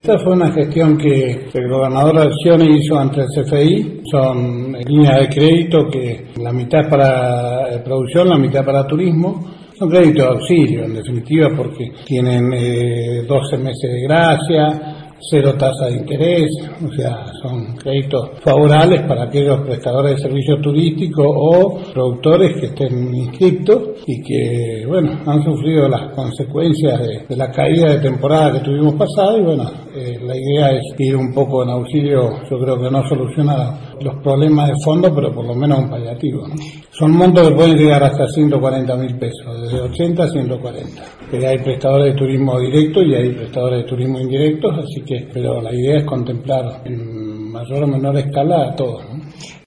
Esta fue una gestión que el gobernador Alcione hizo ante el CFI. Son líneas de crédito que la mitad para producción, la mitad para turismo. Son créditos de auxilio, en definitiva, porque tienen 12 meses de gracia, 0 tasa de interés, o sea, son créditos favorables para aquellos prestadores de servicios turísticos o productores que estén inscriptos y que, bueno, han sufrido las consecuencias de la caída de temporada que tuvimos pasada y, bueno, la idea es ir un poco en auxilio. Yo creo que no soluciona los problemas de fondo, pero por lo menos un paliativo, ¿no? Son montos que pueden llegar hasta 140.000 pesos, desde 80 a 140. Hay prestadores de turismo directo y hay prestadores de turismo indirectos, así que, pero la idea es contemplar en mayor o menor escala a todos, ¿no?